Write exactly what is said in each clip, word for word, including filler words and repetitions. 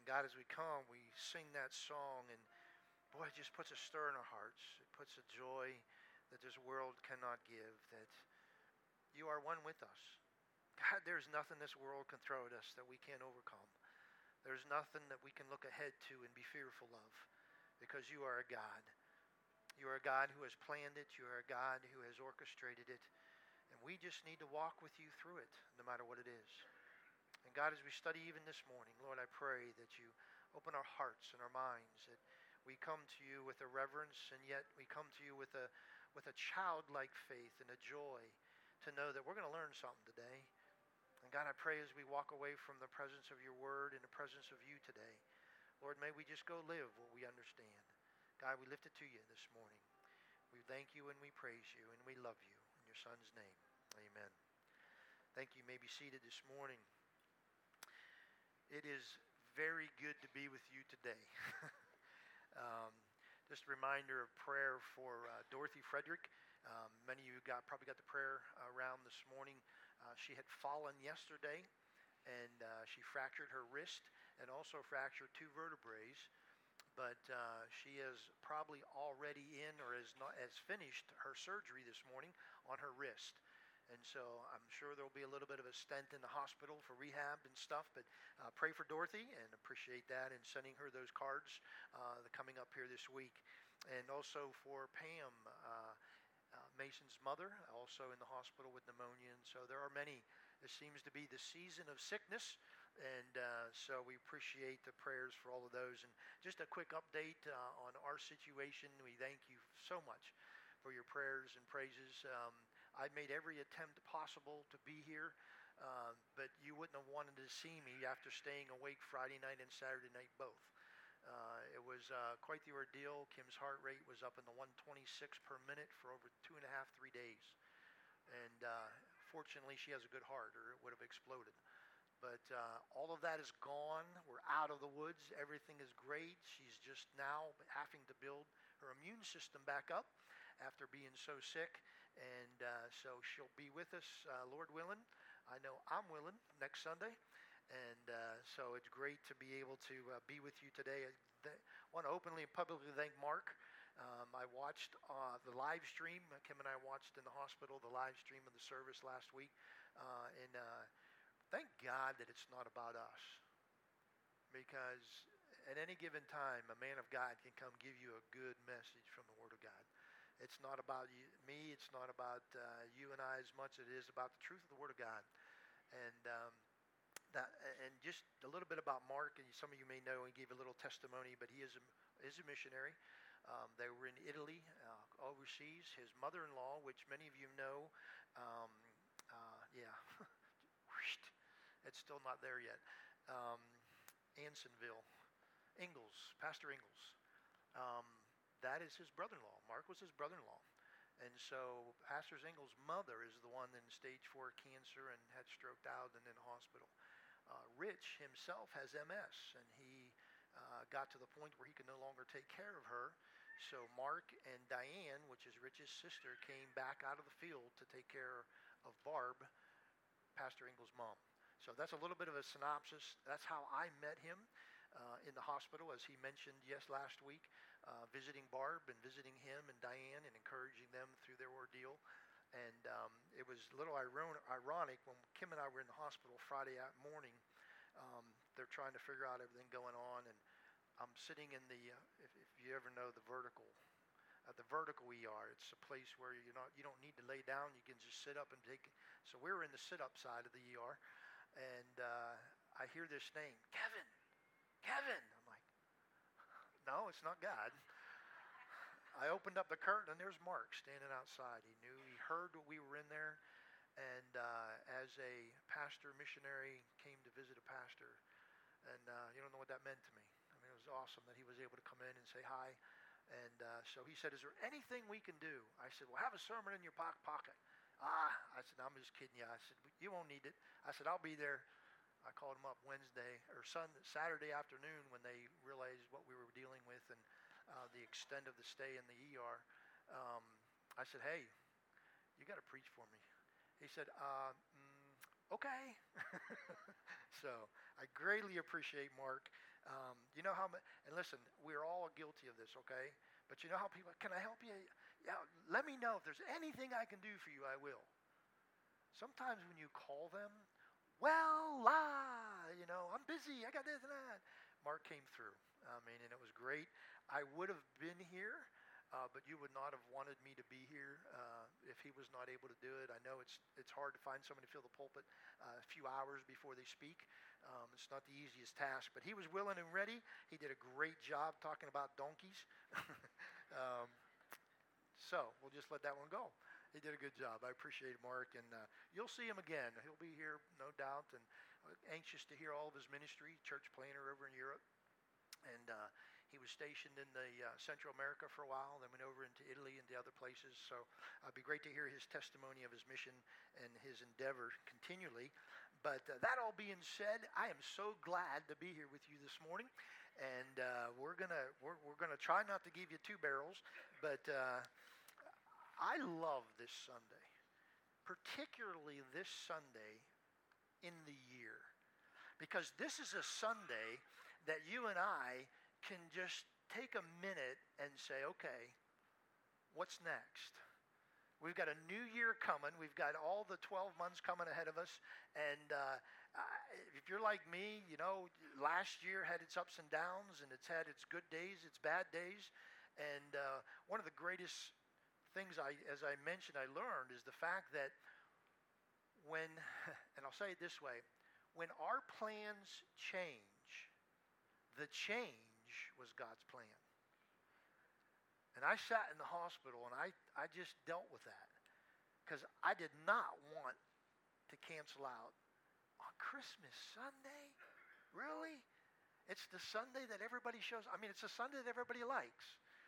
And God, as we come, we sing that song, and boy, it just puts a stir in our hearts. It puts a joy that this world cannot give, that you are one with us. God, there's nothing this world can throw at us that we can't overcome. There's nothing that we can look ahead to and be fearful of, because you are a God. You are a God who has planned it. You are a God who has orchestrated it. And we just need to walk with you through it, no matter what it is. And God, as we study even this morning, Lord, I pray that you open our hearts and our minds, that we come to you with a reverence, and yet we come to you with a with a childlike faith and a joy to know that we're going to learn something today. And God, I pray as we walk away from the presence of your word and the presence of you today, Lord, may we just go live what we understand. God, we lift it to you this morning. We thank you and we praise you and we love you. In your Son's name, amen. Thank you. You may be seated this morning. It is very good to be with you today. um, just a reminder of prayer for uh, Dorothy Frederick. Um, many of you got probably got the prayer around this morning. Uh, she had fallen yesterday, and uh, she fractured her wrist and also fractured two vertebrae. But uh, she is probably already in or has not has finished her surgery this morning on her wrist. And so I'm sure there will be a little bit of a stent in the hospital for rehab and stuff, but uh, pray for Dorothy and appreciate that, and sending her those cards uh, that are coming up here this week. And also for Pam, uh, uh, Mason's mother, also in the hospital with pneumonia. And so there are many. It seems to be the season of sickness, and uh, so we appreciate the prayers for all of those. And just a quick update uh, on our situation. We thank you so much for your prayers and praises. Um, I made every attempt possible to be here, uh, but you wouldn't have wanted to see me after staying awake Friday night and Saturday night both. Uh, it was uh, quite the ordeal. Kim's heart rate was up in the one twenty-six per minute for over two and a half, three days. And uh, fortunately, she has a good heart, or it would have exploded. But uh, all of that is gone. We're out of the woods. Everything is great. She's just now having to build her immune system back up after being so sick. And uh, so she'll be with us, uh, Lord willing. I know I'm willing next Sunday. And uh, so it's great to be able to uh, be with you today. I th- want to openly and publicly thank Mark. Um, I watched uh, the live stream. Kim and I watched in the hospital the live stream of the service last week. Uh, and uh, thank God that it's not about us. Because at any given time, a man of God can come give you a good message from the Word of God. It's not about you, me. It's not about uh, you and I as much as it is about the truth of the Word of God. And um, that, and just a little bit about Mark. And some of you may know he gave a little testimony, but he is a, is a missionary. Um, they were in Italy, uh, overseas. His mother-in-law, which many of you know, um, uh, yeah, it's still not there yet. Um, Ansonville, Ingalls, Pastor Ingalls. Um, that is his brother-in-law. Mark was his brother-in-law. And so Pastor Ingalls' mother is the one in stage four cancer and had stroked out and in the hospital. Uh, Rich himself has M S, and he uh, got to the point where he could no longer take care of her. So Mark and Diane, which is Rich's sister, came back out of the field to take care of Barb, Pastor Ingalls' mom. So that's a little bit of a synopsis. That's how I met him uh, in the hospital, as he mentioned yes last week, uh, visiting Barb and visiting him and Diane and encouraging them through their ordeal. And um, it was a little iron- ironic when Kim and I were in the hospital Friday morning. Um, they're trying to figure out everything going on, and I'm sitting in the, uh, if, if you ever know the vertical, at the vertical E R, it's a place where you're not, you don't need to lay down, you can just sit up and take, so we were in the sit-up side of the E R, and uh, I hear this name, Kevin, Kevin. I'm like, no, it's not God. I opened up the curtain, and there's Mark standing outside. He knew, he heard what we were in there, and uh, as a pastor missionary came to visit a pastor, and uh, you don't know what that meant to me. I mean, it was awesome that he was able to come in and say hi. And uh, so he said, is there anything we can do? I said, well, have a sermon in your back pocket. Ah, I said, I'm just kidding you. I said, you won't need it. I said, I'll be there. I called him up Wednesday or Sunday, Saturday afternoon when they realized what we were dealing with and uh, the extent of the stay in the E R. Um, I said, hey, you got to preach for me. He said, uh, mm, okay. So I greatly appreciate Mark Um, you know how, ma- and listen, we're all guilty of this, okay? But you know how people, can I help you? Yeah, let me know if there's anything I can do for you, I will. Sometimes when you call them, well, la, you know, I'm busy, I got this and that. Mark came through, I mean, and it was great. I would have been here, uh, but you would not have wanted me to be here uh, if he was not able to do it. I know it's it's hard to find somebody to fill the pulpit uh, a few hours before they speak. Um, it's not the easiest task, but he was willing and ready. He did a great job talking about donkeys. um, so we'll just let that one go. He did a good job. I appreciate it, Mark, and uh, you'll see him again. He'll be here, no doubt, and uh, anxious to hear all of his ministry, church planner over in Europe. And uh, he was stationed in the uh, Central America for a while, then went over into Italy and the other places. So uh, it'd be great to hear his testimony of his mission and his endeavor continually. But uh, that all being said, I am so glad to be here with you this morning. And uh, we're gonna we're, we're gonna try not to give you two barrels, but uh, I love this Sunday, particularly this Sunday in the year, because this is a Sunday that you and I can just take a minute and say, okay, what's next? We've got a new year coming. We've got all the twelve months coming ahead of us. And uh, if you're like me, you know, last year had its ups and downs, and it's had its good days, its bad days. And uh, one of the greatest things, I, as I mentioned, I learned is the fact that when, and I'll say it this way, when our plans change, the change was God's plan. And I sat in the hospital and I, I just dealt with that because I did not want to cancel out on Christmas Sunday. Really? It's the Sunday that everybody shows. I mean, it's a Sunday that everybody likes.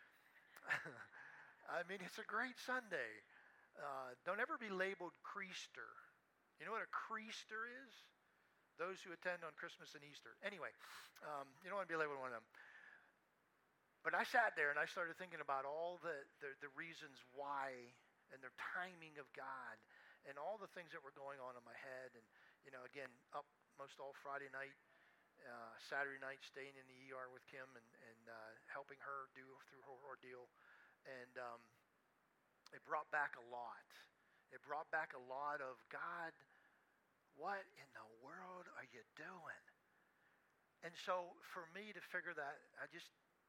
I mean, it's a great Sunday. Uh, don't ever be labeled Creaster. You know what a Creaster is? Those who attend on Christmas and Easter. Anyway, um, you don't want to be labeled one of them. But I sat there and I started thinking about all the, the, the reasons why and the timing of God and all the things that were going on in my head. And, you know, again, up most all Friday night, uh, Saturday night, staying in the E R with Kim and, and uh, helping her do through her ordeal. And um, it brought back a lot. It brought back a lot of, God, what in the world are you doing? And so for me to figure that, I just,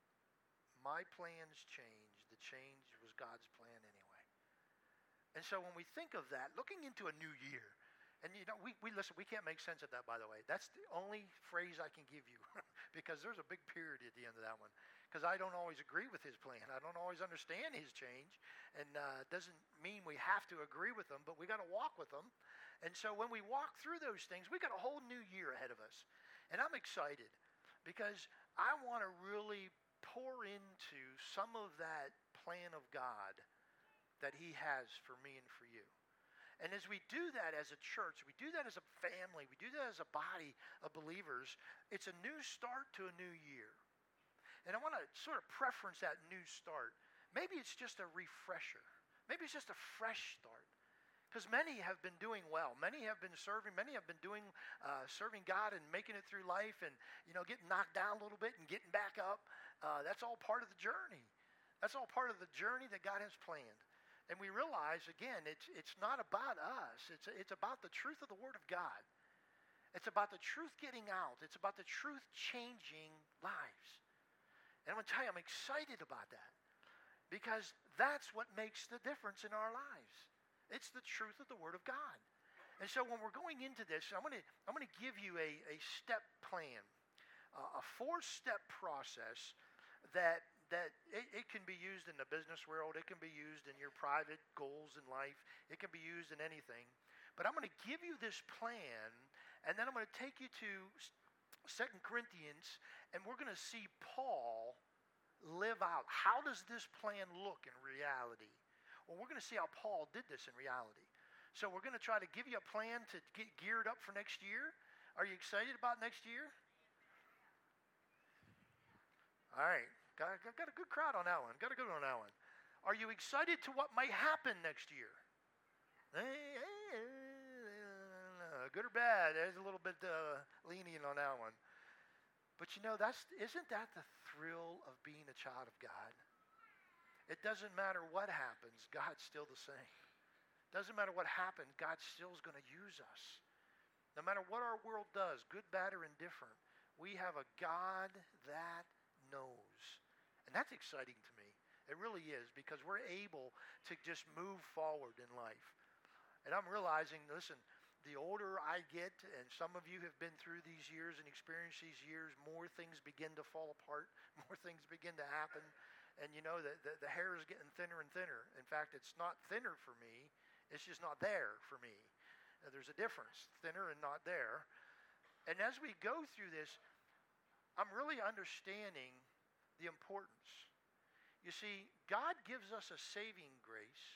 my plans changed. The change was God's plan anyway. And so when we think of that, looking into a new year, and you know, we, we listen, we can't make sense of that, by the way. That's the only phrase I can give you because there's a big period at the end of that one. Because I don't always agree with his plan. I don't always understand his change. And uh, it doesn't mean we have to agree with them, but we got to walk with them. And so when we walk through those things, we got a whole new year ahead of us. And I'm excited because I want to really pour into some of that plan of God that he has for me and for you. And as we do that as a church, we do that as a family, we do that as a body of believers, it's a new start to a new year. And I want to sort of preference that new start. Maybe it's just a refresher. Maybe it's just a fresh start. Because many have been doing well. Many have been serving. Many have been doing, uh, serving God and making it through life and, you know, getting knocked down a little bit and getting back up. Uh, that's all part of the journey. That's all part of the journey that God has planned. And we realize, again, it's it's not about us. It's it's about the truth of the Word of God. It's about the truth getting out. It's about the truth changing lives. And I'm going to tell you, I'm excited about that because that's what makes the difference in our lives. It's the truth of the Word of God. And so when we're going into this, I'm going to I'm going to give you a, a step plan, uh, a four-step process that that it, it can be used in the business world. It can be used in your private goals in life. It can be used in anything. But I'm going to give you this plan, and then I'm going to take you to Second Corinthians, and we're going to see Paul live out. How does this plan look in reality? Well, we're going to see how Paul did this in reality. So we're going to try to give you a plan to get geared up for next year. Are you excited about next year? All right. Got, got, got a good crowd on that one. Got a good one on that one. Are you excited to what might happen next year? Good or bad? There's a little bit uh, lenient on that one. But you know, that's isn't that the thrill of being a child of God? It doesn't matter what happens, God's still the same. Doesn't matter what happened, God still is going to use us. No matter what our world does, good, bad, or indifferent, we have a God that knows. And that's exciting to me. It really is, because we're able to just move forward in life. And I'm realizing, listen, the older I get, and some of you have been through these years and experienced these years, more things begin to fall apart, more things begin to happen. And you know, the, the, the hair is getting thinner and thinner. In fact, it's not thinner for me, it's just not there for me. Now, there's a difference, thinner and not there. And as we go through this, I'm really understanding the importance. You see, God gives us a saving grace.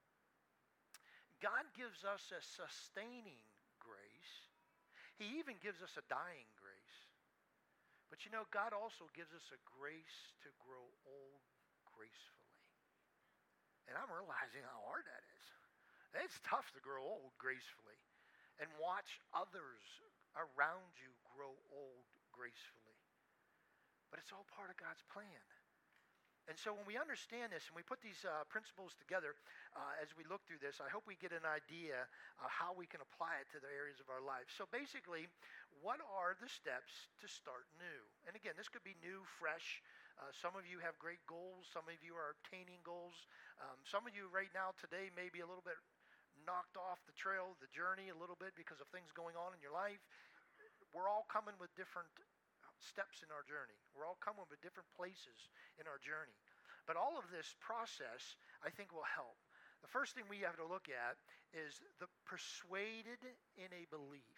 God gives us a sustaining grace. He even gives us a dying grace. But you know, God also gives us a grace to grow old gracefully. And I'm realizing how hard that is. It's tough to grow old gracefully and watch others around you grow old gracefully. But it's all part of God's plan. And so when we understand this and we put these uh, principles together uh, as we look through this, I hope we get an idea of how we can apply it to the areas of our life. So basically, what are the steps to start new? And again, this could be new, fresh. Uh, some of you have great goals. Some of you are obtaining goals. Um, some of you right now today may be a little bit knocked off the trail, the journey a little bit because of things going on in your life. We're all coming with different steps in our journey. We're all coming with different places in our journey. But all of this process, I think, will help. The first thing we have to look at is the persuaded in a belief.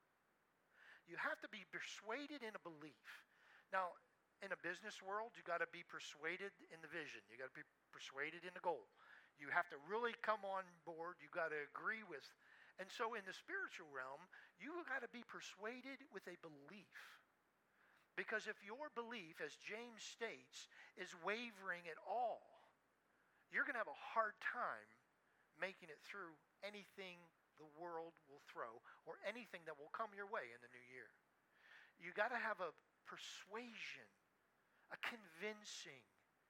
You have to be persuaded in a belief. Now, in a business world, you got to be persuaded in the vision. You got to be persuaded in the goal. You have to really come on board. You got to agree with. And so in the spiritual realm, you got to be persuaded with a belief. Because if your belief, as James states, is wavering at all, you're going to have a hard time making it through anything the world will throw or anything that will come your way in the new year. You got to have a persuasion, a convincing,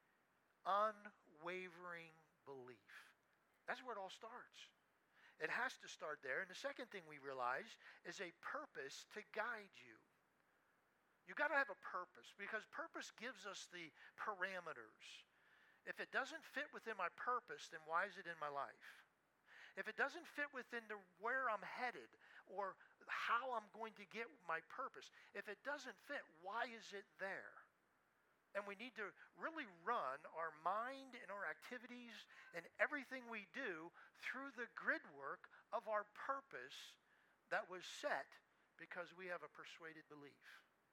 unwavering belief. That's where it all starts. It has to start there. And the second thing we realize is a purpose to guide you. You got to have a purpose, because purpose gives us the parameters. If it doesn't fit within my purpose, then why is it in my life? If it doesn't fit within the where I'm headed or how I'm going to get my purpose, if it doesn't fit, why is it there? And we need to really run our mind and our activities and everything we do through the grid work of our purpose that was set because we have a persuaded belief.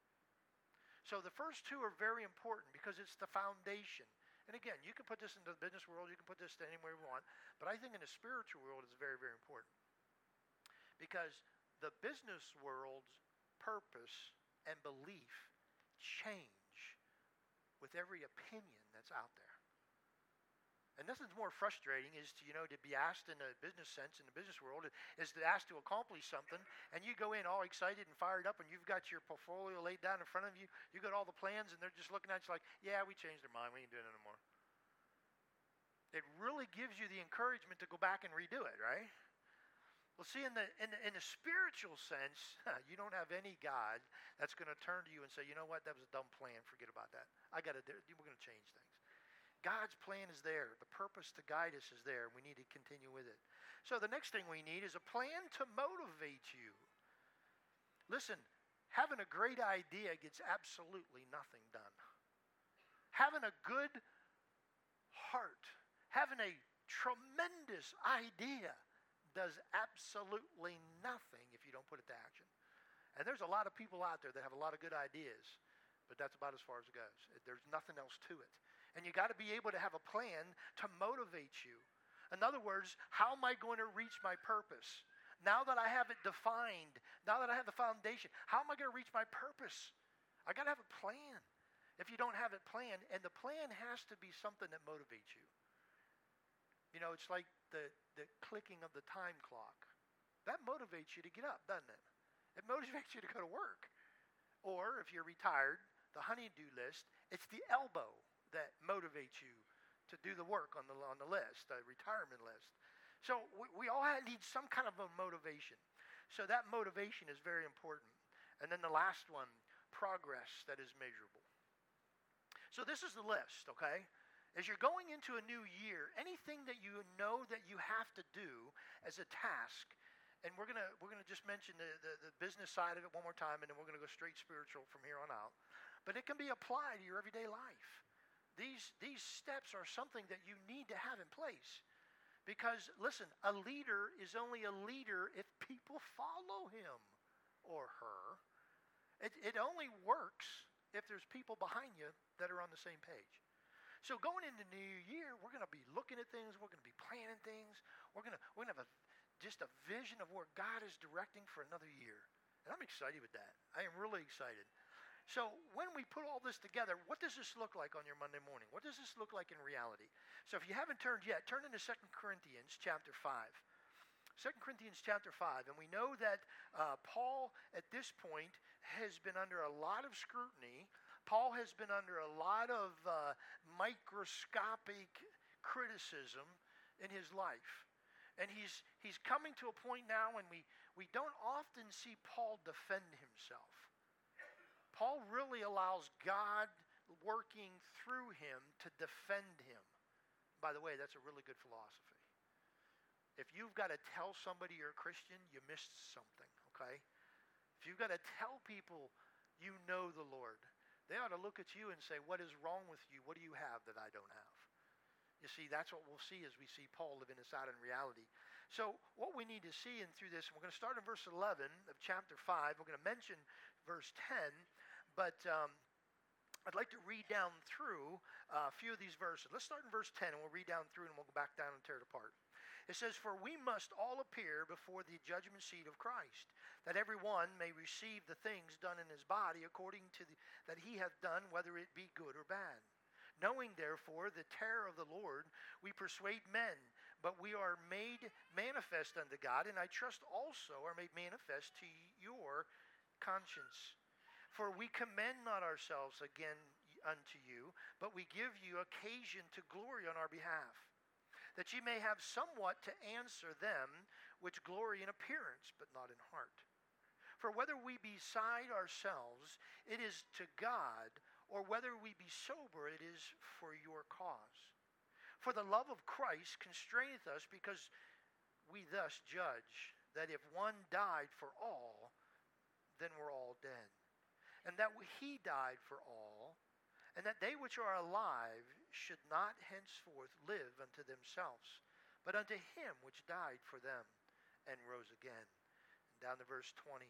So the first two are very important because it's the foundation. And again, you can put this into the business world, you can put this anywhere you want, but I think in the spiritual world it's very, very important. Because the business world's purpose and belief change with every opinion that's out there. And nothing's more frustrating is to, you know, to be asked in a business sense, in the business world, is to ask to accomplish something, and you go in all excited and fired up, and you've got your portfolio laid down in front of you, you got all the plans, and they're just looking at you like, yeah, we changed our mind, we ain't doing it anymore. It really gives you the encouragement to go back and redo it, right? Well, see, in the, in the, in the spiritual sense, you don't have any God that's going to turn to you and say, you know what, that was a dumb plan, forget about that. I got to do, we're going to change things. God's plan is there. The purpose to guide us is there. We need to continue with it. So the next thing we need is a plan to motivate you. Listen, having a great idea gets absolutely nothing done. Having a good heart, having a tremendous idea does absolutely nothing if you don't put it to action. And there's a lot of people out there that have a lot of good ideas, but that's about as far as it goes. There's nothing else to it. And you got to be able to have a plan to motivate you. In other words, how am I going to reach my purpose? Now that I have it defined, now that I have the foundation, how am I going to reach my purpose? I got to have a plan. If you don't have it planned, and the plan has to be something that motivates you. You know, it's like the, the clicking of the time clock. That motivates you to get up, doesn't it? It motivates you to go to work. Or if you're retired, the honey-do list, it's the elbow that motivates you to do the work on the on the list, the retirement list. So we, we all need some kind of a motivation. So that motivation is very important. And then the last one, progress that is measurable. So this is the list, okay? As you're going into a new year, anything that you know that you have to do as a task, and we're gonna we're gonna just mention the, the, the business side of it one more time, and then we're gonna go straight spiritual from here on out. But it can be applied to your everyday life. These these steps are something that you need to have in place. Because, listen, a leader is only a leader if people follow him or her. It, it only works if there's people behind you that are on the same page. So going into the new year, we're going to be looking at things. We're going to be planning things. We're going to we're going to have a, just a vision of where God is directing for another year. And I'm excited with that. I am really excited. So when we put all this together, what does this look like on your Monday morning? What does this look like in reality? So if you haven't turned yet, turn into Second Corinthians chapter five. Second Corinthians chapter five. And we know that uh, Paul, at this point, has been under a lot of scrutiny. Paul has been under a lot of uh, microscopic criticism in his life. And he's he's coming to a point now when we, we don't often see Paul defend himself. Paul really allows God working through him to defend him. By the way, that's a really good philosophy. If you've got to tell somebody you're a Christian, you missed something, okay? If you've got to tell people you know the Lord, they ought to look at you and say, what is wrong with you? What do you have that I don't have? You see, that's what we'll see as we see Paul living this out in reality. So what we need to see in through this, and we're going to start in verse eleven of chapter five. We're going to mention verse ten. But um, I'd like to read down through uh, a few of these verses. Let's start in verse ten, and we'll read down through, and we'll go back down and tear it apart. It says, "For we must all appear before the judgment seat of Christ, that every one may receive the things done in his body according to the, that he hath done, whether it be good or bad. Knowing, therefore, the terror of the Lord, we persuade men, but we are made manifest unto God, and I trust also are made manifest to your conscience. For we commend not ourselves again unto you, but we give you occasion to glory on our behalf, that ye may have somewhat to answer them which glory in appearance, but not in heart. For whether we be beside ourselves, it is to God, or whether we be sober, it is for your cause. For the love of Christ constraineth us, because we thus judge, that if one died for all, then we're all dead. And that he died for all, and that they which are alive should not henceforth live unto themselves, but unto him which died for them, and rose again." And down to verse twenty.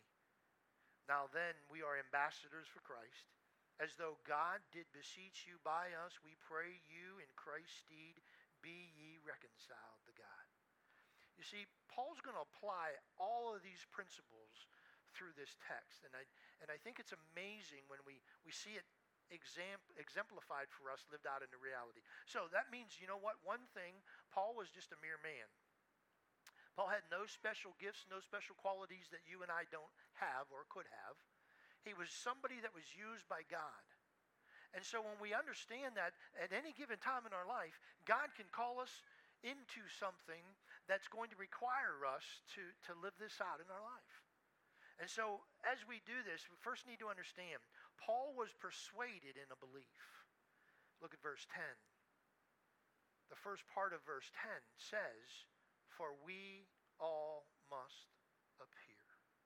"Now then, we are ambassadors for Christ, as though God did beseech you by us, we pray you in Christ's stead, be ye reconciled to God." You see, Paul's going to apply all of these principles through this text. And I and I think it's amazing when we, we see it exam, exemplified for us, lived out into reality. So that means, you know what? One thing, Paul was just a mere man. Paul had no special gifts, no special qualities that you and I don't have or could have. He was somebody that was used by God. And so when we understand that at any given time in our life, God can call us into something that's going to require us to, to live this out in our life. And so as we do this, we first need to understand, Paul was persuaded in a belief. Look at verse ten. The first part of verse ten says, "For we all must appear."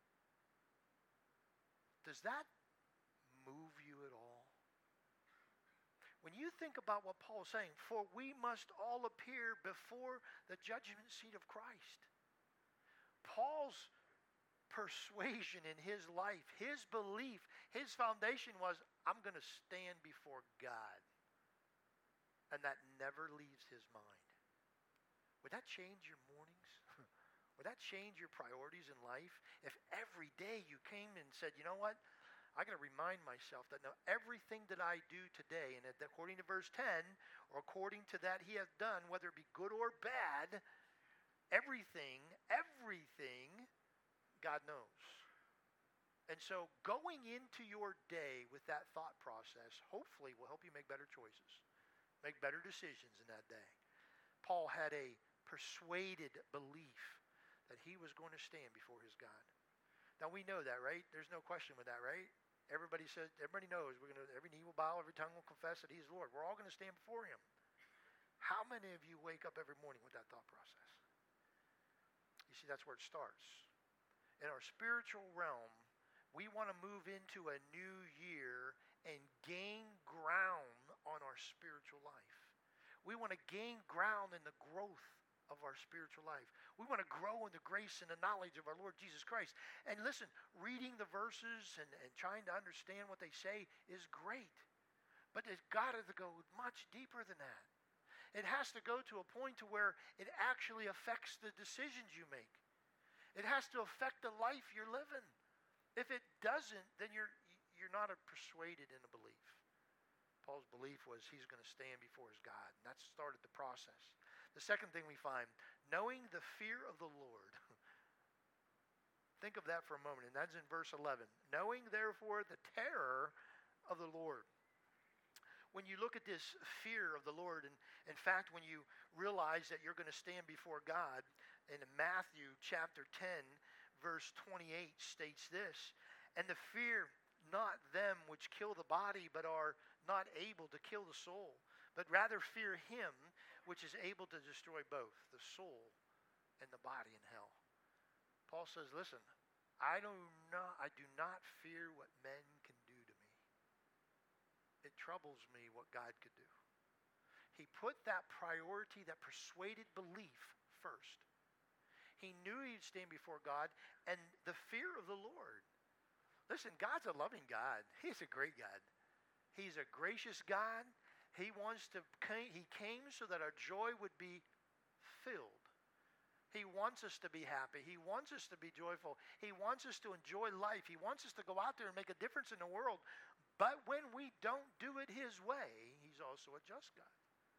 Does that move you at all? When you think about what Paul is saying, "For we must all appear before the judgment seat of Christ." Paul's persuasion in his life, his belief, his foundation was, I'm going to stand before God. And that never leaves his mind. Would that change your mornings? Would that change your priorities in life? If every day you came and said, you know what? I got to remind myself that now everything that I do today, and according to verse ten, or according to that he hath done, whether it be good or bad, everything, everything, God knows. And so going into your day with that thought process hopefully will help you make better choices, make better decisions in that day. Paul had a persuaded belief that he was going to stand before his God. Now we know that, right? There's no question with that, right? Everybody says, everybody knows we're going to, every knee will bow, every tongue will confess that He's Lord. We're all going to stand before Him. How many of you wake up every morning with that thought process? You see, that's where it starts. In our spiritual realm, we want to move into a new year and gain ground on our spiritual life. We want to gain ground in the growth of our spiritual life. We want to grow in the grace and the knowledge of our Lord Jesus Christ. And listen, reading the verses and, and trying to understand what they say is great. But it's got to go much deeper than that. It has to go to a point to where it actually affects the decisions you make. It has to affect the life you're living. If it doesn't, then you're you're not a persuaded in a belief. Paul's belief was he's going to stand before his God. And that started the process. The second thing we find, knowing the fear of the Lord. Think of that for a moment, and that's in verse eleven. Knowing, therefore, the terror of the Lord. When you look at this fear of the Lord, and in fact, when you realize that you're going to stand before God, in Matthew chapter ten, verse twenty-eight states this, and the fear not them which kill the body, but are not able to kill the soul, but rather fear Him which is able to destroy both the soul and the body in hell. Paul says, listen, I do not, I do not fear what men can do to me. It troubles me what God could do. He put that priority, that persuaded belief first. He knew he'd stand before God, and the fear of the Lord. Listen, God's a loving God. He's a great God. He's a gracious God. He wants to, he came so that our joy would be filled. He wants us to be happy. He wants us to be joyful. He wants us to enjoy life. He wants us to go out there and make a difference in the world. But when we don't do it His way, He's also a just God.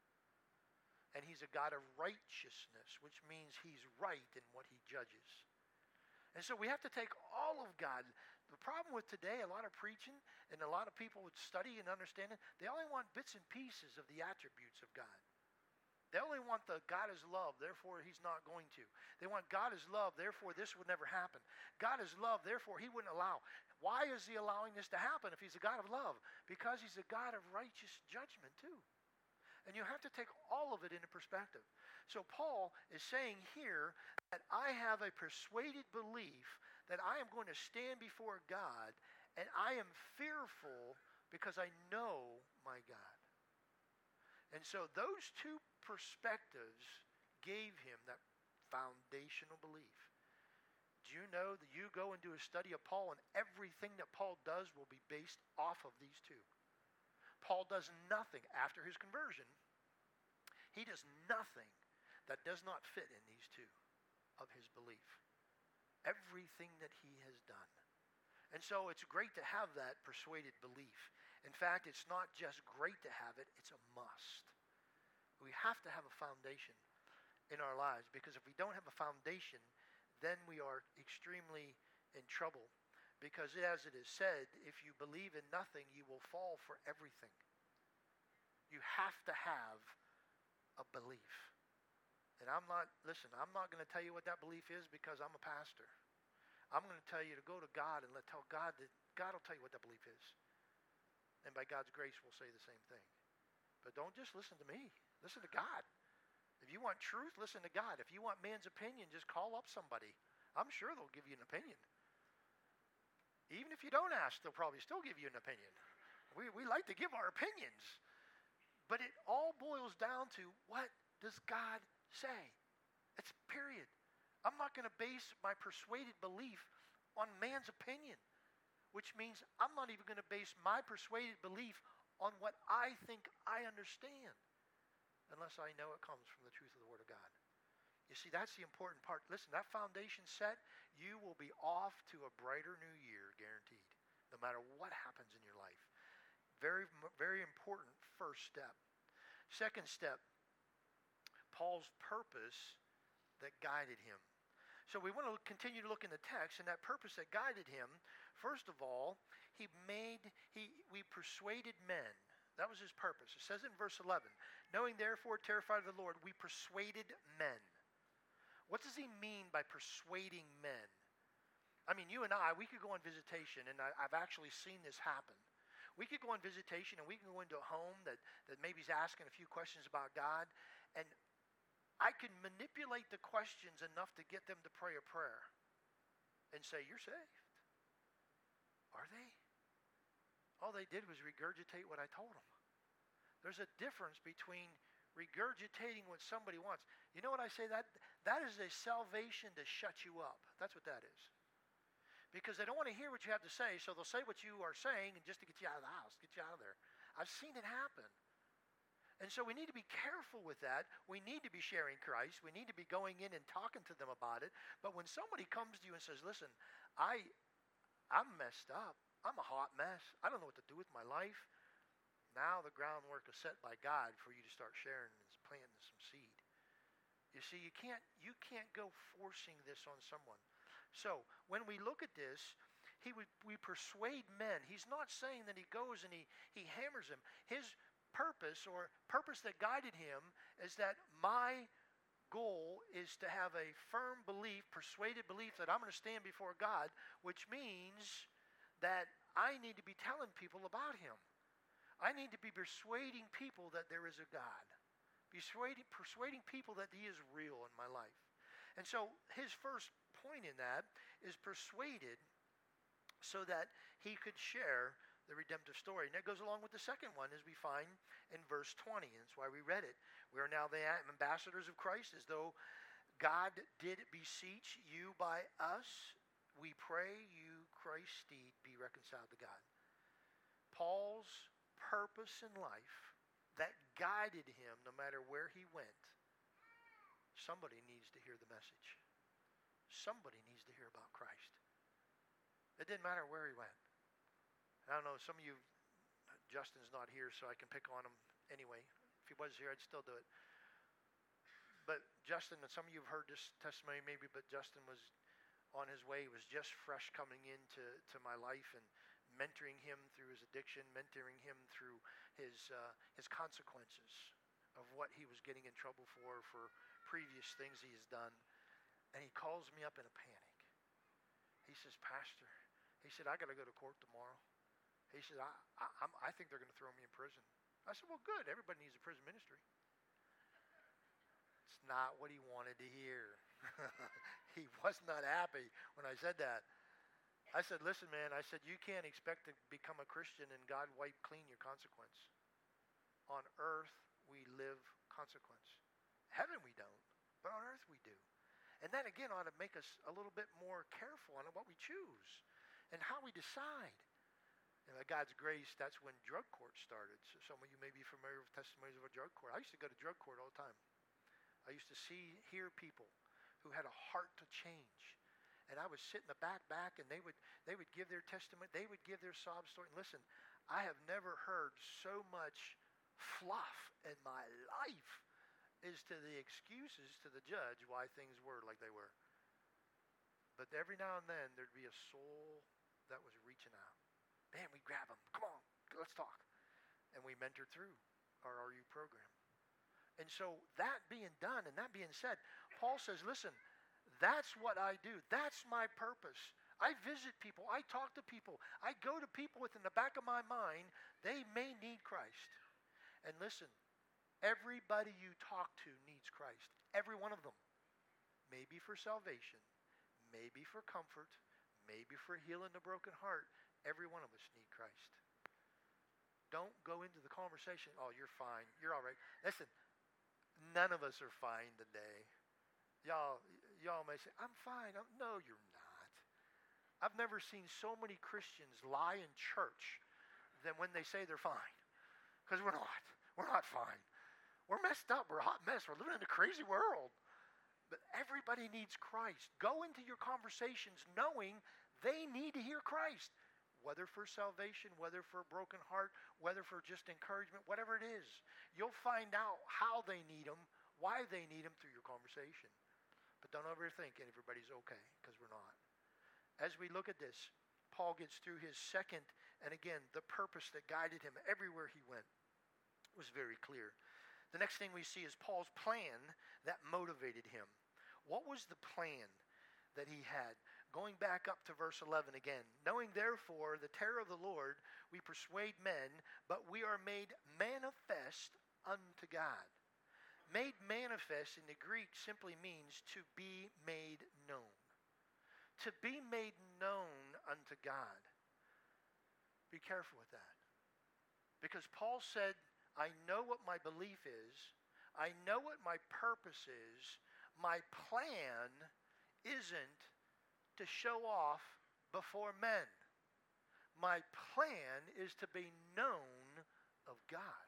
And He's a God of righteousness, which means He's right in what He judges. And so we have to take all of God. The problem with today, a lot of preaching and a lot of people would study and understand it, they only want bits and pieces of the attributes of God. They only want the God is love, therefore He's not going to. They want God is love, therefore this would never happen. God is love, therefore He wouldn't allow. Why is He allowing this to happen if He's a God of love? Because He's a God of righteous judgment too. And you have to take all of it into perspective. So Paul is saying here that I have a persuaded belief that I am going to stand before God, and I am fearful because I know my God. And so those two perspectives gave him that foundational belief. Do you know that you go and do a study of Paul, and everything that Paul does will be based off of these two? Paul does nothing after his conversion. He does nothing that does not fit in these two of his belief. Everything that he has done. And so it's great to have that persuaded belief. In fact, it's not just great to have it, it's a must. We have to have a foundation in our lives, because if we don't have a foundation, then we are extremely in trouble. Because as it is said, if you believe in nothing, you will fall for everything. You have to have a belief. And I'm not, listen, I'm not going to tell you what that belief is because I'm a pastor. I'm going to tell you to go to God and let tell God that God will tell you what that belief is. And by God's grace, we'll say the same thing. But don't just listen to me. Listen to God. If you want truth, listen to God. If you want man's opinion, just call up somebody. I'm sure they'll give you an opinion. Even if you don't ask, they'll probably still give you an opinion. We, we like to give our opinions. But it all boils down to, what does God say? It's period. I'm not going to base my persuaded belief on man's opinion, which means I'm not even going to base my persuaded belief on what I think I understand, unless I know it comes from the truth of the Word of God. You see, that's the important part. Listen, that foundation set, you will be off to a brighter new year, guaranteed, no matter what happens in your life. Very, very important first step. Second step, Paul's purpose that guided him. So we want to continue to look in the text, and that purpose that guided him First of all, he made, he, we persuaded men. That was his purpose. It says in verse eleven, knowing therefore, terrified of the Lord, we persuaded men. What does he mean by persuading men? I mean, you and I, we could go on visitation, and I, I've actually seen this happen. We could go on visitation, and we can go into a home that, that maybe is asking a few questions about God, and I can manipulate the questions enough to get them to pray a prayer and say, you're saved. Are they? All they did was regurgitate what I told them. There's a difference between regurgitating what somebody wants. You know what I say? That that is a salvation to shut you up. That's what that is. Because they don't want to hear what you have to say, so they'll say what you are saying and just to get you out of the house, get you out of there. I've seen it happen. And so we need to be careful with that. We need to be sharing Christ. We need to be going in and talking to them about it. But when somebody comes to you and says, listen, I, I'm messed up. I'm a hot mess. I don't know what to do with my life. Now the groundwork is set by God for you to start sharing and planting some seed. You see, you can't you can't go forcing this on someone. So when we look at this, he would we persuade men. He's not saying that he goes and he, he hammers them. His purpose or purpose that guided him is that my goal is to have a firm belief, persuaded belief that I'm going to stand before God, which means that I need to be telling people about him. I need to be persuading people that there is a God. Persuading, persuading people that he is real in my life. And so his first point in that is persuaded so that he could share the redemptive story. And that goes along with the second one, as we find in verse twenty. And that's why we read it. We are now the ambassadors of Christ, as though God did beseech you by us. We pray you, Christ's deed, be reconciled to God. Paul's purpose in life that guided him no matter where he went, somebody needs to hear the message. Somebody needs to hear about Christ. It didn't matter where he went. I don't know, some of you, Justin's not here, so I can pick on him anyway. If he was here, I'd still do it. But Justin, and some of you have heard this testimony maybe, but Justin was on his way. He was just fresh coming into to my life and mentoring him through his addiction, mentoring him through his uh, his consequences of what he was getting in trouble for, for previous things he has done. And he calls me up in a panic. He says, Pastor, he said, I got to go to court tomorrow. He said, I, I, I'm, I think they're going to throw me in prison. I said, well, good. Everybody needs a prison ministry. It's not what he wanted to hear. He was not happy when I said that. I said, listen, man, I said, you can't expect to become a Christian and God wipe clean your consequence. On earth, we live consequence. Heaven, we don't, but on earth, we do. And that, again, ought to make us a little bit more careful on what we choose and how we decide. And by God's grace, that's when drug court started. So some of you may be familiar with testimonies of a drug court. I used to go to drug court all the time. I used to see, hear people who had a heart to change. And I would sit in the back, back, and they would they would give their testimony. They would give their sob story. And listen, I have never heard so much fluff in my life as to the excuses to the judge why things were like they were. But every now and then, there'd be a soul that was reaching out. Man, we grab them. Come on, let's talk. And we mentored through our R U program. And so that being done and that being said, Paul says, listen, that's what I do. That's my purpose. I visit people. I talk to people. I go to people within the back of my mind. They may need Christ. And listen, everybody you talk to needs Christ. Every one of them. Maybe for salvation. Maybe for comfort. Maybe for healing the broken heart. Every one of us need Christ. Don't go into the conversation, oh, you're fine. You're all right. Listen, none of us are fine today. Y'all, y'all may say, I'm fine. I'm, no, you're not. I've never seen so many Christians lie in church than when they say they're fine. Because we're not. We're not fine. We're messed up. We're a hot mess. We're living in a crazy world. But everybody needs Christ. Go into your conversations knowing they need to hear Christ. Whether for salvation, whether for a broken heart, whether for just encouragement, whatever it is. You'll find out how they need them, why they need them through your conversation. But don't ever think everybody's okay, because we're not. As we look at this, Paul gets through his second, and again, the purpose that guided him everywhere he went was very clear. The next thing we see is Paul's plan that motivated him. What was the plan that he had? Going back up to verse eleven again. Knowing therefore the terror of the Lord, we persuade men, but we are made manifest unto God. Made manifest in the Greek simply means to be made known. To be made known unto God. Be careful with that. Because Paul said, I know what my belief is. I know what my purpose is. My plan isn't to show off before men. My plan is to be known of God.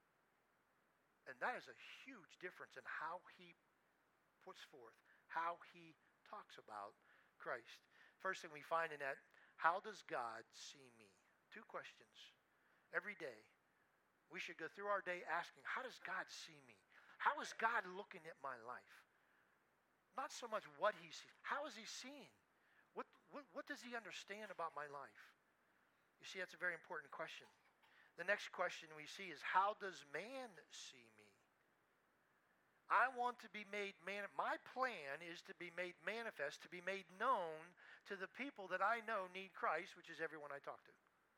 And that is a huge difference in how he puts forth, how he talks about Christ. First thing we find in that, how does God see me? Two questions. Every day, we should go through our day asking, how does God see me? How is God looking at my life? Not so much what he sees. How is he seeing? What, what, what does he understand about my life? You see, that's a very important question. The next question we see is, how does man see me? I want to be made man. My plan is to be made manifest, to be made known to the people that I know need Christ, which is everyone I talk to.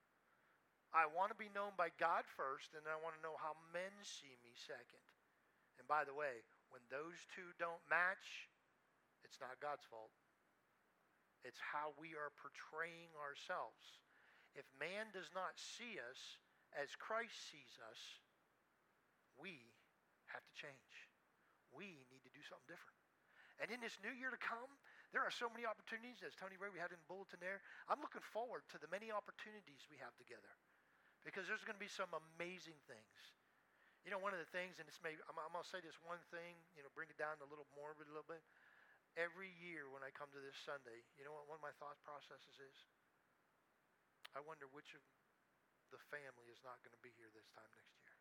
I want to be known by God first, and I want to know how men see me second. And by the way, when those two don't match, it's not God's fault. It's how we are portraying ourselves. If man does not see us as Christ sees us, we have to change. We need to do something different. And in this new year to come, there are so many opportunities, as Tony Ray, we had in the bulletin there. I'm looking forward to the many opportunities we have together, because there's going to be some amazing things. You know, one of the things, and it's maybe, I'm, I'm going to say this one thing, you know, bring it down a little morbid a little bit. Every year when I come to this Sunday, you know what one of my thought processes is? I wonder which of the family is not going to be here this time next year.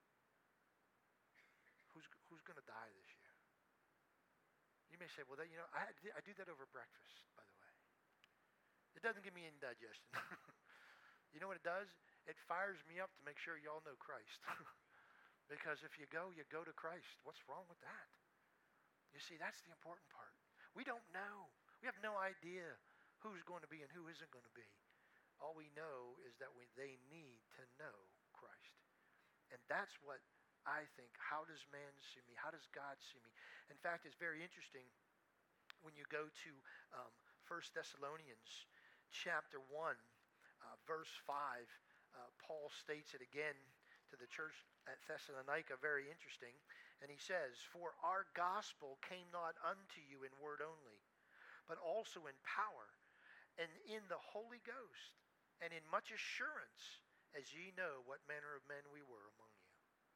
Who's who's going to die this year? You may say, well, that, you know, I, I do that over breakfast, by the way. It doesn't give me indigestion. You know what it does? It fires me up to make sure y'all know Christ. Because if you go, you go to Christ. What's wrong with that? You see, that's the important part. We don't know. We have no idea who's going to be and who isn't going to be. All we know is that we, they need to know Christ. And that's what I think. How does man see me? How does God see me? In fact, it's very interesting when you go to um, First Thessalonians chapter one, uh, verse five. Uh, Paul states it again to the church at Thessalonica, very interesting. And he says, for our gospel came not unto you in word only, but also in power, and in the Holy Ghost, and in much assurance, as ye know what manner of men we were among you.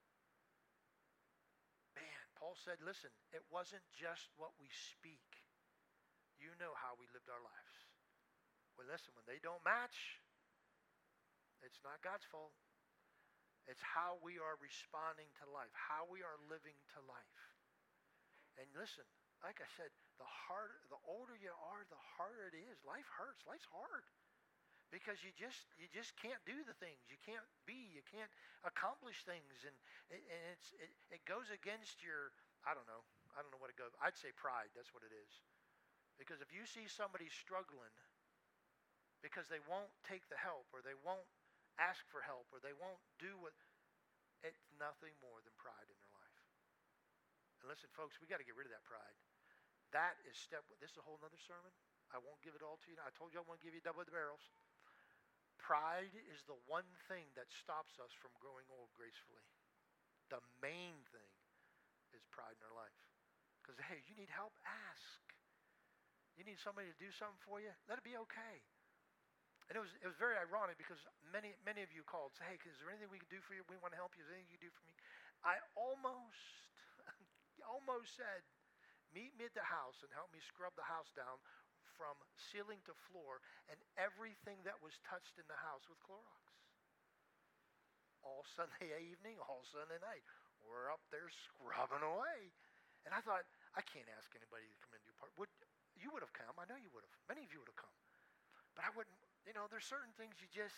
Man, Paul said, listen, it wasn't just what we speak. You know how we lived our lives. Well, listen, when they don't match, it's not God's fault. It's how we are responding to life, how we are living to life. And listen, like I said, the harder, the older you are, the harder it is. Life hurts. Life's hard. Because you just you just can't do the things. You can't be. You can't accomplish things. And, it, and it's it, it goes against your, I don't know. I don't know what it goes. I'd say pride. That's what it is. Because if you see somebody struggling because they won't take the help, or they won't ask for help, or they won't do what, it's nothing more than pride in their life. And listen, folks, we got to get rid of that pride. That is step, this is a whole nother sermon. I won't give it all to you. I told you I won't give you double the barrels. Pride is the one thing that stops us from growing old gracefully. The main thing is pride in our life. Because, hey, you need help? Ask. You need somebody to do something for you? Let it be okay. And it was it was very ironic, because many many of you called, say, hey, is there anything we can do for you? We want to help you. Is there anything you can do for me? I almost, almost said, meet me at the house and help me scrub the house down from ceiling to floor and everything that was touched in the house with Clorox. All Sunday evening, all Sunday night. We're up there scrubbing away. And I thought, I can't ask anybody to come and do part. Would, you would have come. I know you would have. Many of you would have come. But I wouldn't. You know, there's certain things you just,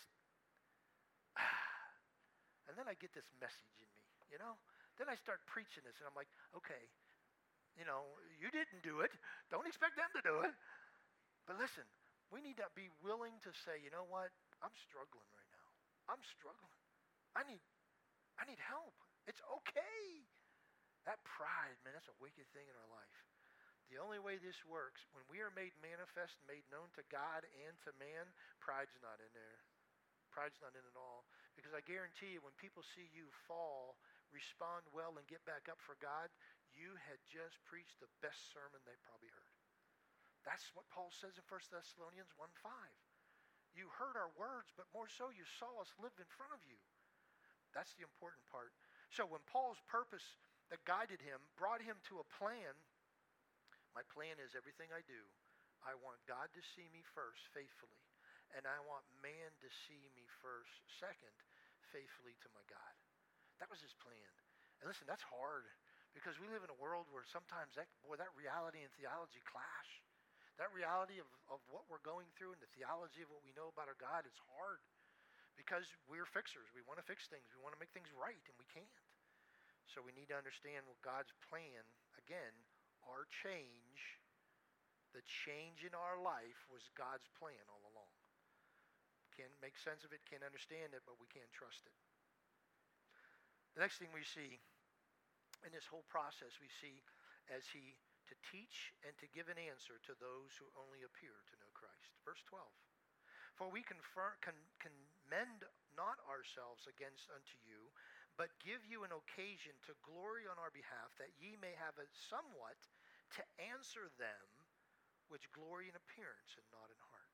and then I get this message in me, you know? Then I start preaching this, and I'm like, okay, you know, you didn't do it. Don't expect them to do it. But listen, we need to be willing to say, you know what? I'm struggling right now. I'm struggling. I need, I need help. It's okay. That pride, man, that's a wicked thing in our life. The only way this works, when we are made manifest, made known to God and to man, pride's not in there. Pride's not in at all. Because I guarantee you, when people see you fall, respond well, and get back up for God, you had just preached the best sermon they probably heard. That's what Paul says in First Thessalonians one five. You heard our words, but more so you saw us live in front of you. That's the important part. So when Paul's purpose that guided him brought him to a plan, my plan is everything I do, I want God to see me first faithfully, and I want man to see me first, second, faithfully to my God. That was his plan. And listen, that's hard, because we live in a world where sometimes that, boy, that reality and theology clash. That reality of, of what we're going through and the theology of what we know about our God is hard, because we're fixers. We want to fix things. We want to make things right, and we can't. So we need to understand what God's plan, again, our change, the change in our life was God's plan all along. Can't make sense of it, can't understand it, but we can trust it. The next thing we see in this whole process, we see as he to teach and to give an answer to those who only appear to know Christ. Verse twelve. For we confer, con, commend not ourselves against unto you, but give you an occasion to glory on our behalf, that ye may have a somewhat to answer them which glory in appearance and not in heart.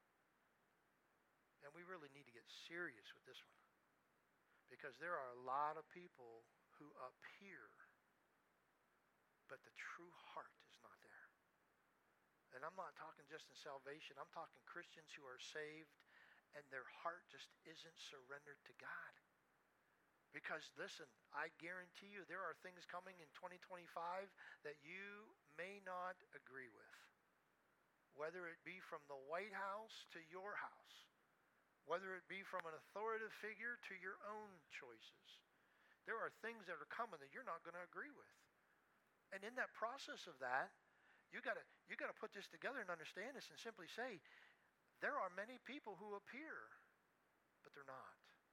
And we really need to get serious with this one, because there are a lot of people who appear, but the true heart is not there. And I'm not talking just in salvation. I'm talking Christians who are saved and their heart just isn't surrendered to God. Because listen, I guarantee you there are things coming in twenty twenty-five that you may not agree with. Whether it be from the White House to your house. Whether it be from an authoritative figure to your own choices. There are things that are coming that you're not going to agree with. And in that process of that, you gotta you gotta put this together and understand this and simply say, there are many people who appear, but they're not.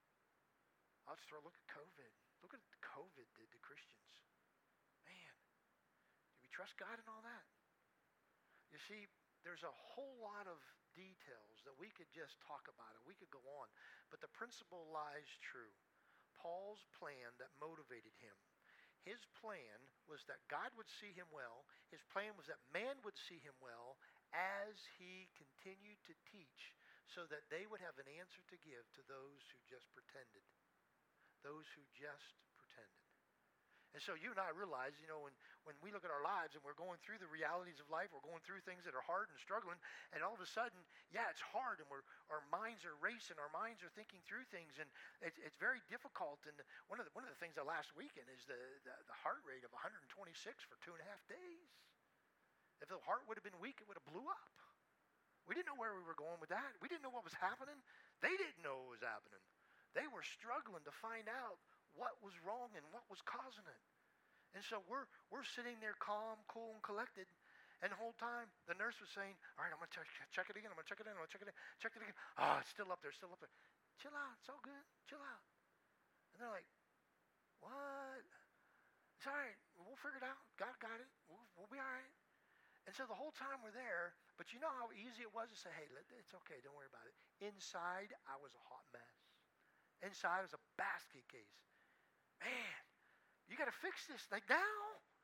I'll just throw look at COVID. Look at what COVID did to Christians. Man, do we trust God in all that? You see, there's a whole lot of details that we could just talk about it. We could go on, but the principle lies true. Paul's plan that motivated him. His plan was that God would see him well. His plan was that man would see him well as he continued to teach, so that they would have an answer to give to those who just pretended. Those who just pretended. And so you and I realize, you know, when, when we look at our lives and we're going through the realities of life, we're going through things that are hard and struggling, and all of a sudden, yeah, it's hard, and we're, our minds are racing, our minds are thinking through things, and it's, it's very difficult. And one of the, one of the things that last weekend is the, the, the heart rate of one hundred twenty-six for two and a half days. If the heart would have been weak, it would have blew up. We didn't know where we were going with that. We didn't know what was happening. They didn't know what was happening. They were struggling to find out what was wrong and what was causing it. And so we're we're sitting there calm, cool, and collected. And the whole time, the nurse was saying, all right, I'm going to check, check it again. I'm going to check it in. I'm going to check it in. Check it again. Ah, oh, it's still up there, still up there. Chill out. It's all good. Chill out. And they're like, what? It's all right. We'll figure it out. God got it. We'll, we'll be all right. And so the whole time we're there, but you know how easy it was to say, hey, it's okay. Don't worry about it. Inside, I was a hot mess. Inside was a basket case. Man, you got to fix this like now.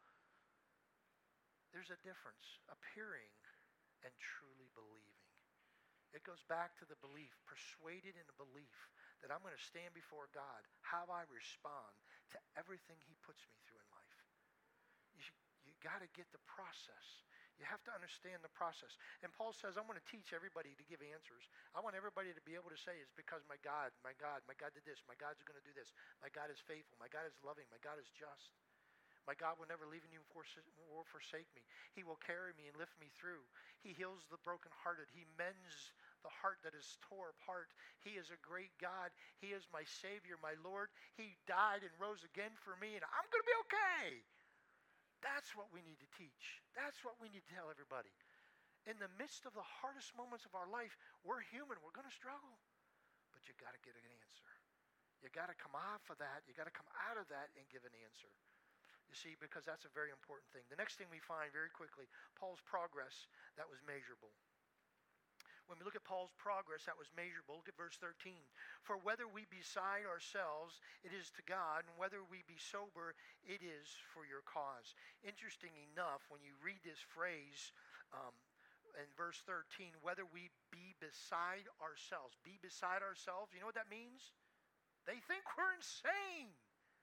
There's a difference, appearing and truly believing. It goes back to the belief, persuaded in a belief that I'm going to stand before God, how I respond to everything he puts me through in life. You, you got to get the process. You have to understand the process. And Paul says, I'm going to teach everybody to give answers. I want everybody to be able to say, it's because my God, my God, my God did this. My God's going to do this. My God is faithful. My God is loving. My God is just. My God will never leave you or forsake me. He will carry me and lift me through. He heals the brokenhearted. He mends the heart that is tore apart. He is a great God. He is my Savior, my Lord. He died and rose again for me, and I'm going to be okay. That's what we need to teach. That's what we need to tell everybody. In the midst of the hardest moments of our life, we're human. We're going to struggle. But you got to get an answer. You got to come off of that. You got to come out of that and give an answer. You see, because that's a very important thing. The next thing we find very quickly, Paul's progress that was measurable. When we look at Paul's progress that was measurable, look at verse thirteen. For whether we be beside ourselves, it is to God, and whether we be sober, it is for your cause. Interesting enough, when you read this phrase um, in verse thirteen, whether we be beside ourselves, be beside ourselves, you know what that means? They think we're insane.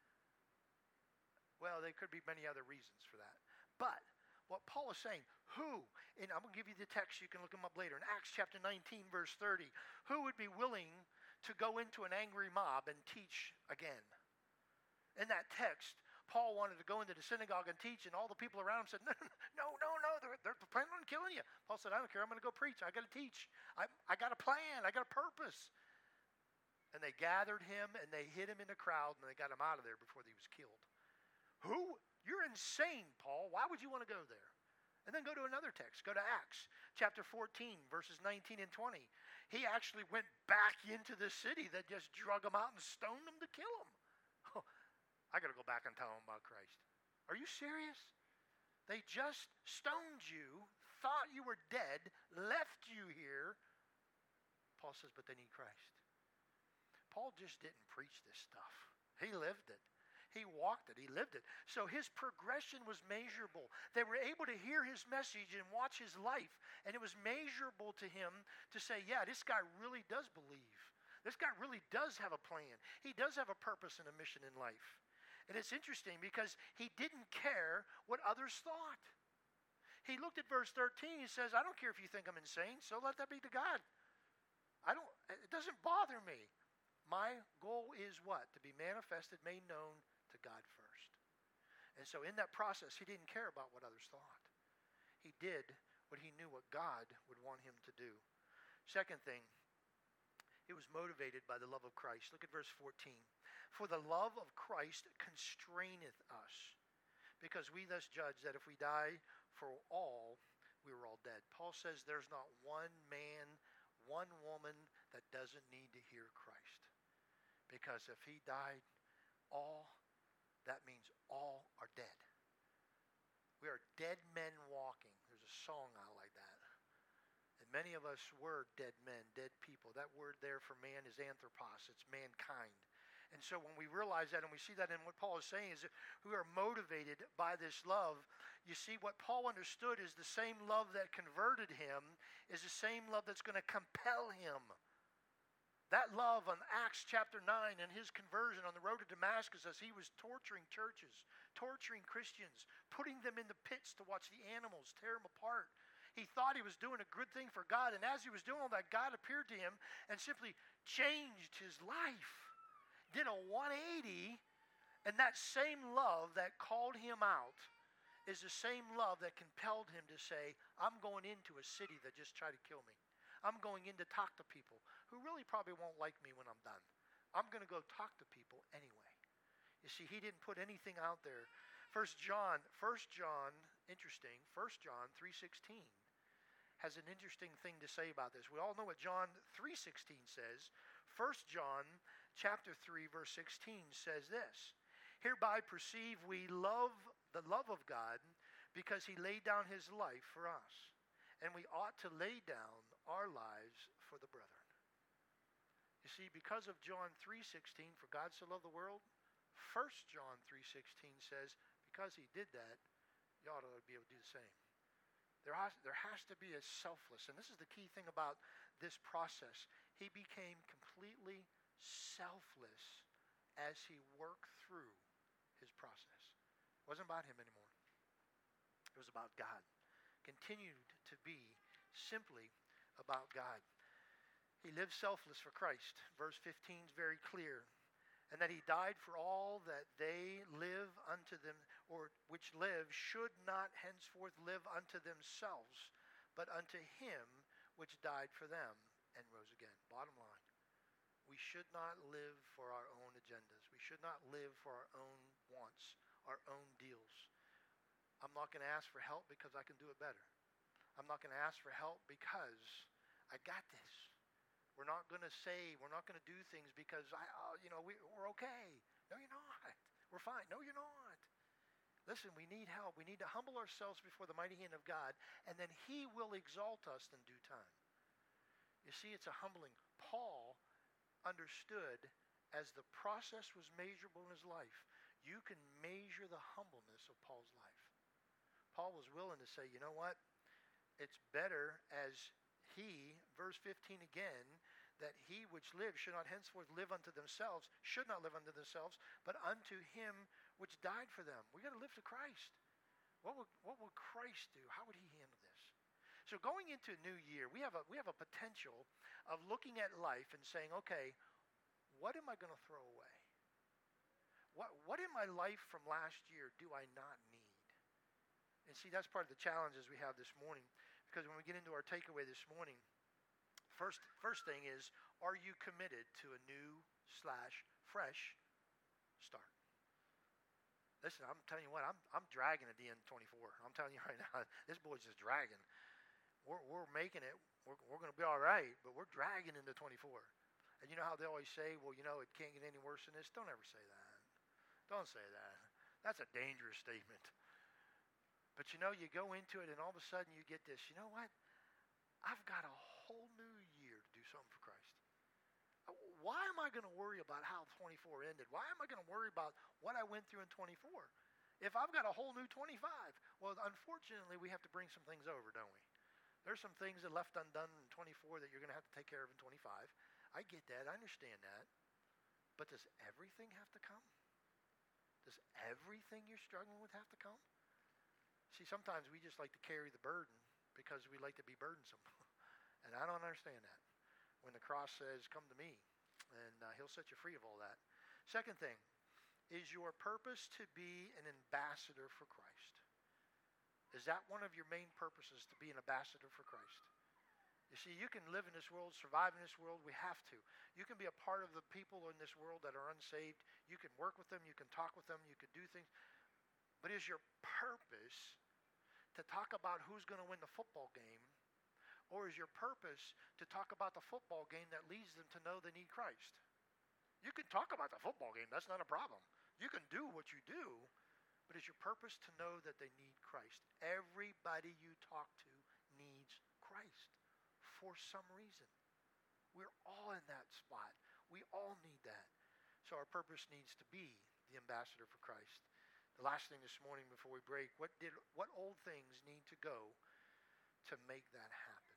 Well, there could be many other reasons for that. But what Paul is saying, who, and I'm going to give you the text, you can look them up later, in Acts chapter nineteen, verse thirty, who would be willing to go into an angry mob and teach again? In that text, Paul wanted to go into the synagogue and teach, and all the people around him said, no, no, no, no, they're, they're planning on killing you. Paul said, I don't care, I'm going to go preach. I got to teach. I, I got a plan. I got a purpose. And they gathered him, and they hid him in the crowd, and they got him out of there before he was killed. Who? You're insane, Paul. Why would you want to go there? And then go to another text. Go to Acts chapter fourteen, verses nineteen and twenty. He actually went back into the city that just drug him out and stoned him to kill him. Oh, I got to go back and tell him about Christ. Are you serious? They just stoned you, thought you were dead, left you here. Paul says, but they need Christ. Paul just didn't preach this stuff. He lived it. He walked it. He lived it. So his progression was measurable. They were able to hear his message and watch his life. And it was measurable to him to say, yeah, this guy really does believe. This guy really does have a plan. He does have a purpose and a mission in life. And it's interesting because he didn't care what others thought. He looked at verse thirteen. He says, I don't care if you think I'm insane, so let that be to God. I don't, it doesn't bother me. My goal is what? To be manifested, made known to God first. And so in that process, he didn't care about what others thought. He did what he knew what God would want him to do. Second thing, it was motivated by the love of Christ. Look at verse fourteen. For the love of Christ constraineth us, because we thus judge that if we die for all, we were all dead. Paul says there's not one man, one woman that doesn't need to hear Christ. Because if he died, all, that means all are dead. We are dead men walking. There's a song out like that. And many of us were dead men, dead people. That word there for man is anthropos. It's mankind. And so when we realize that and we see that in what Paul is saying is that we are motivated by this love. You see, what Paul understood is the same love that converted him is the same love that's going to compel him. That love on Acts chapter nine and his conversion on the road to Damascus as he was torturing churches, torturing Christians, putting them in the pits to watch the animals tear them apart. He thought he was doing a good thing for God, and as he was doing all that, God appeared to him and simply changed his life, did a one eighty, and that same love that called him out is the same love that compelled him to say, I'm going into a city that just tried to kill me. I'm going in to talk to people who really probably won't like me when I'm done. I'm going to go talk to people anyway. You see, he didn't put anything out there. First John, First John, interesting, First John three sixteen has an interesting thing to say about this. We all know what John three sixteen says. First John chapter three verse sixteen says this. Hereby perceive we love the love of God because he laid down his life for us. And we ought to lay down our lives for the brethren. You see, because of John three sixteen, for God so loved the world, First John three sixteen says, because he did that, you ought to be able to do the same. There has, there has to be a selfless, and this is the key thing about this process. He became completely selfless as he worked through his process. It wasn't about him anymore. It was about God. Continued to be simply about God. He lived selfless for Christ. Verse fifteen is very clear. And that he died for all that they live unto them, or which live, should not henceforth live unto themselves, but unto him which died for them and rose again. Bottom line, we should not live for our own agendas. We should not live for our own wants, our own deals. I'm not going to ask for help because I can do it better. I'm not going to ask for help because I got this. We're not going to say, we're not going to do things because, I, oh, you know, we, we're okay. No, you're not. We're fine. No, you're not. Listen, we need help. We need to humble ourselves before the mighty hand of God, and then he will exalt us in due time. You see, it's a humbling. Paul understood as the process was measurable in his life, you can measure the humbleness of Paul's life. Paul was willing to say, you know what? It's better as he, verse fifteen again, that he which lives should not henceforth live unto themselves, should not live unto themselves, but unto him which died for them. We got to live to Christ. What would, what would Christ do? How would he handle this? So going into a new year, we have a we have a potential of looking at life and saying, okay, what am I going to throw away? What what in my life from last year do I not need? And see, that's part of the challenges we have this morning, because when we get into our takeaway this morning, first first thing is, are you committed to a new slash fresh start? Listen, I'm telling you what, I'm I'm dragging at the end twenty-four. I'm telling you right now, this boy's just dragging. We're we're making it. We're we're going to be all right, but we're dragging into twenty-four. And you know how they always say, well, you know, it can't get any worse than this. Don't ever say that. Don't say that. That's a dangerous statement. But you know, you go into it, and all of a sudden you get this. You know what? I've got a whole new year to do something for Christ. Why am I going to worry about how twenty-four ended? Why am I going to worry about what I went through in twenty-four? If I've got a whole new twenty-five, well, unfortunately, we have to bring some things over, don't we? There's some things that left undone in twenty-four that you're going to have to take care of in twenty-five. I get that. I understand that. But does everything have to come? Does everything you're struggling with have to come? See, sometimes we just like to carry the burden because we like to be burdensome. And I don't understand that. When the cross says, come to me, and uh, he'll set you free of all that. Second thing, is your purpose to be an ambassador for Christ? Is that one of your main purposes, to be an ambassador for Christ? You see, you can live in this world, survive in this world. We have to. You can be a part of the people in this world that are unsaved. You can work with them. You can talk with them. You can do things. But is your purpose to talk about who's going to win the football game? Or is your purpose to talk about the football game that leads them to know they need Christ? You can talk about the football game. That's not a problem. You can do what you do. But is your purpose to know that they need Christ? Everybody you talk to needs Christ for some reason. We're all in that spot. We all need that. So our purpose needs to be the ambassador for Christ. The last thing this morning before we break, what did what old things need to go to make that happen?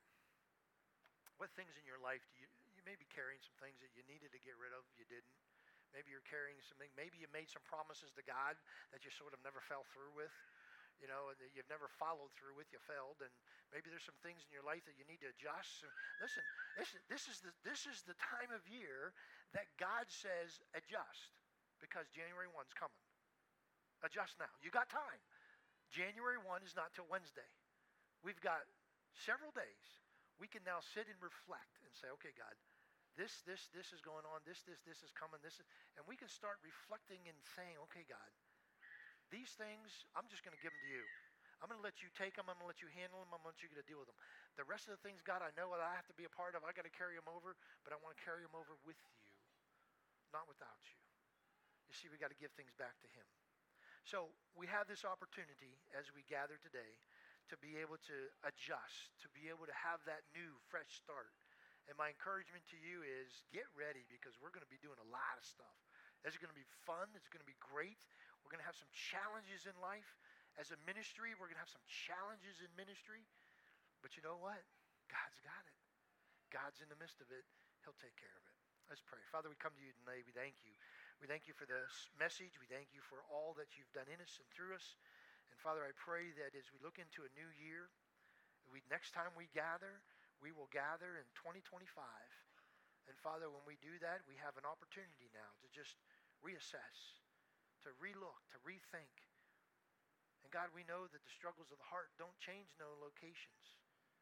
What things in your life do you, you may be carrying some things that you needed to get rid of, you didn't. Maybe you're carrying something. Maybe you made some promises to God that you sort of never fell through with. You know, and that you've never followed through with, you failed. And maybe there's some things in your life that you need to adjust. Listen, this, this, is the, this is the time of year that God says adjust, because January first is coming. Adjust now. You got time. January first is not till Wednesday. We've got several days. We can now sit and reflect and say, okay, God, This, this, this is going on. This, this, this is coming. This is, and we can start reflecting and saying, okay, God, these things, I'm just going to give them to you. I'm going to let you take them. I'm going to let you handle them. I'm going to let you get to deal with them. The rest of the things, God, I know that I have to be a part of. I got to carry them over, but I want to carry them over with you, not without you. You see, we got to give things back to him. So we have this opportunity as we gather today to be able to adjust, to be able to have that new, fresh start. And my encouragement to you is get ready, because we're going to be doing a lot of stuff. It's going to be fun. It's going to be great. We're going to have some challenges in life. As a ministry, we're going to have some challenges in ministry. But you know what? God's got it. God's in the midst of it. He'll take care of it. Let's pray. Father, we come to you today. We thank you. We thank you for this message. We thank you for all that you've done in us and through us. And Father, I pray that as we look into a new year, we, next time we gather, we will gather in twenty twenty-five. And Father, when we do that, we have an opportunity now to just reassess, to relook, to rethink. And God, we know that the struggles of the heart don't change no locations.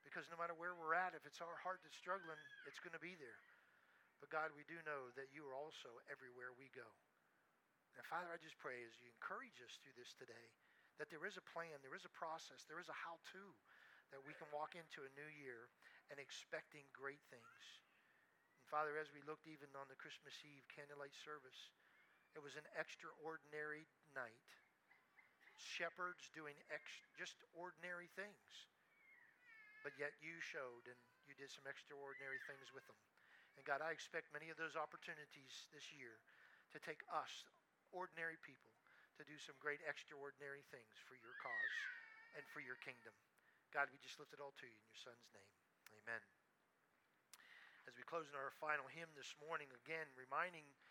Because no matter where we're at, if it's our heart that's struggling, it's going to be there. But God, we do know that you are also everywhere we go. And Father, I just pray as you encourage us through this today, that there is a plan, there is a process, there is a how-to, that we can walk into a new year and expecting great things. And Father, as we looked even on the Christmas Eve candlelight service, it was an extraordinary night. Shepherds doing ex- just ordinary things. But yet you showed and you did some extraordinary things with them. And God, I expect many of those opportunities this year to take us, ordinary people, to do some great extraordinary things for your cause and for your kingdom. God, we just lift it all to you in your Son's name. Amen. As we close in our final hymn this morning, again, reminding